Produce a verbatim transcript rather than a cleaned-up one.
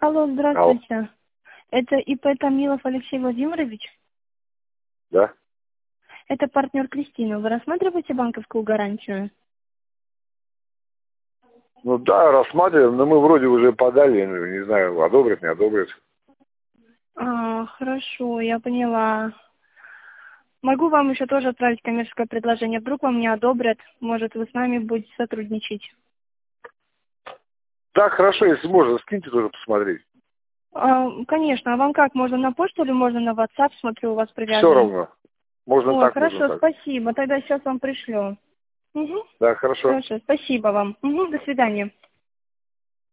Алло, Алло. здравствуйте. Это ИП Томилов Алексей Владимирович? Да? Это партнер Кристина. Вы рассматриваете банковскую гарантию? Ну да, рассматриваем, но мы вроде уже подали, ну, не знаю, одобрят, не одобрят. А, хорошо, я поняла. Могу вам еще тоже отправить коммерческое предложение. Вдруг вам не одобрят, может, вы с нами будете сотрудничать. Да, хорошо, если можно, скиньте тоже посмотреть. А, конечно, а вам как, можно на почту или можно на WhatsApp? Смотрю, у вас Все привязан. равно. Можно Ой, так, можно хорошо, так. спасибо. Тогда сейчас вам пришлю. Угу. Да, хорошо. Хорошо, спасибо вам. Угу, до свидания.